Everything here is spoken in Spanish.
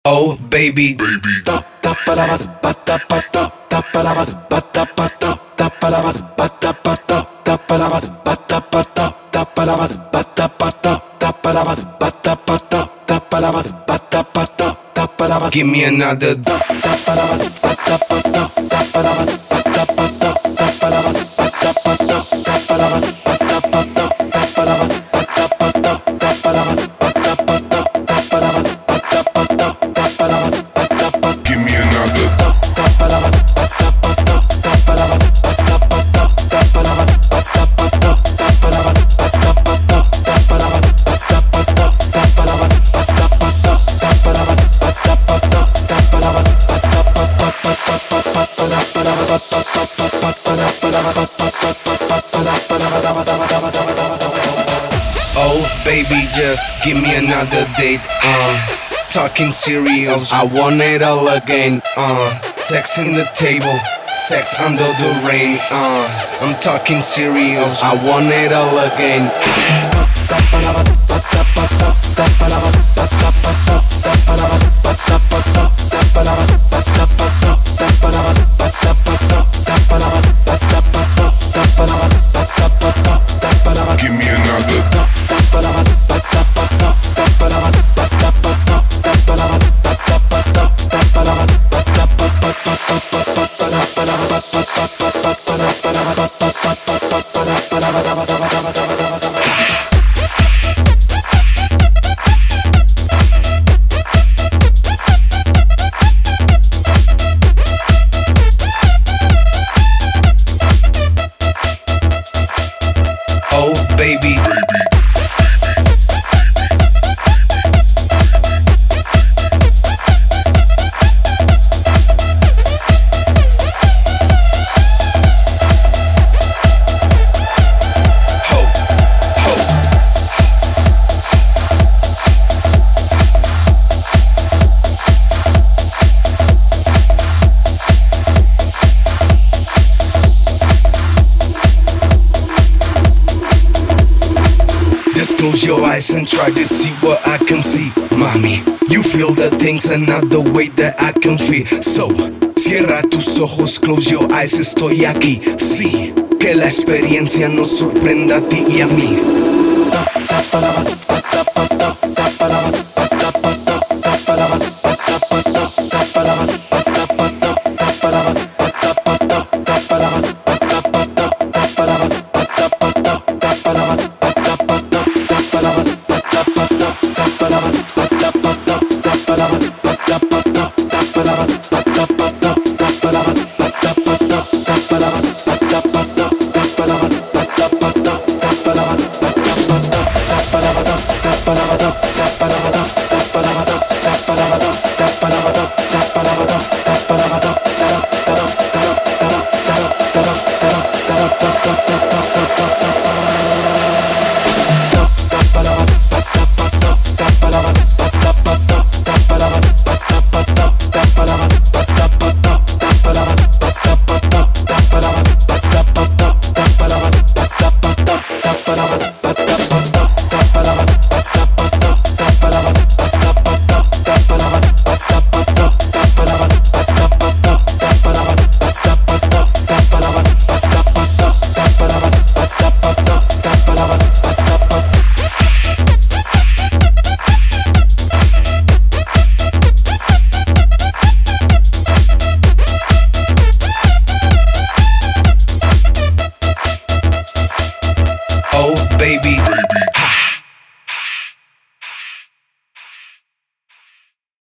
Oh baby, give me another. Oh baby, just give me another date. Talking serious, I want it all again. Sex in the table, sex under the rain. I'm talking serious, I want it all again. Give me another. Oh baby, just close your eyes and try to see what I can see. Mami, you feel the things and not the way that I can feel. So, cierra tus ojos, close your eyes, estoy aquí. Sí, que la experiencia nos sorprenda a ti y a mí.